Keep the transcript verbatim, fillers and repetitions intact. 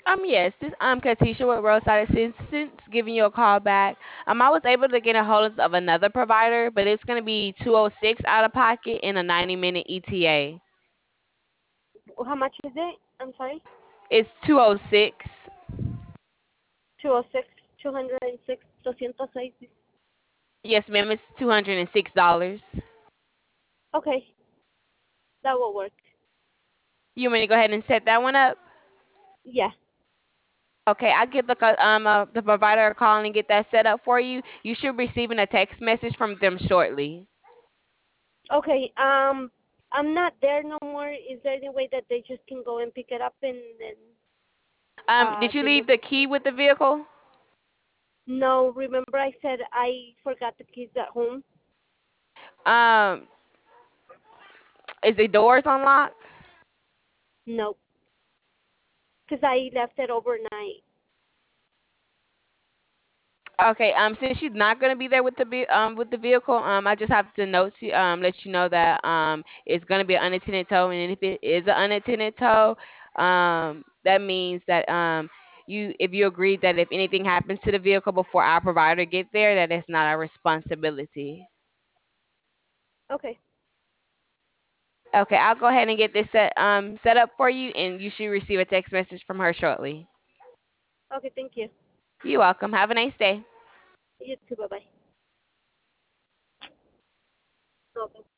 Um, yes, this um Katisha with Roadside Assistance giving you a call back. Um, I was able to get a hold of another provider, but it's gonna be two oh six out of pocket and a ninety minute E T A. How much is it? I'm sorry. It's two oh six. Two oh six, two hundred and six, two oh six. Yes, ma'am. It's two hundred and six dollars. Okay, that will work. You want me to go ahead and set that one up? Yeah. Okay, I'll give the co- um uh, the provider a call and get that set up for you. You should be receiving a text message from them shortly. Okay. Um, I'm not there no more. Is there any way that they just can go and pick it up and then Um, uh did you leave deliver? the key with the vehicle? No, remember I said I forgot the keys at home? Um, is the doors unlocked? No, because I left it overnight. Okay, um, since she's not gonna be there with the ve- um with the vehicle, um, I just have to note to um let you know that um it's gonna be an unattended tow, and if it is an unattended tow, um, that means that um you if you agree that if anything happens to the vehicle before our provider get there, that it's not our responsibility. Okay. Okay, I'll go ahead and get this set um set up for you, and you should receive a text message from her shortly. Okay. Thank you. You're welcome. Have a nice day. You too. Bye bye. Okay.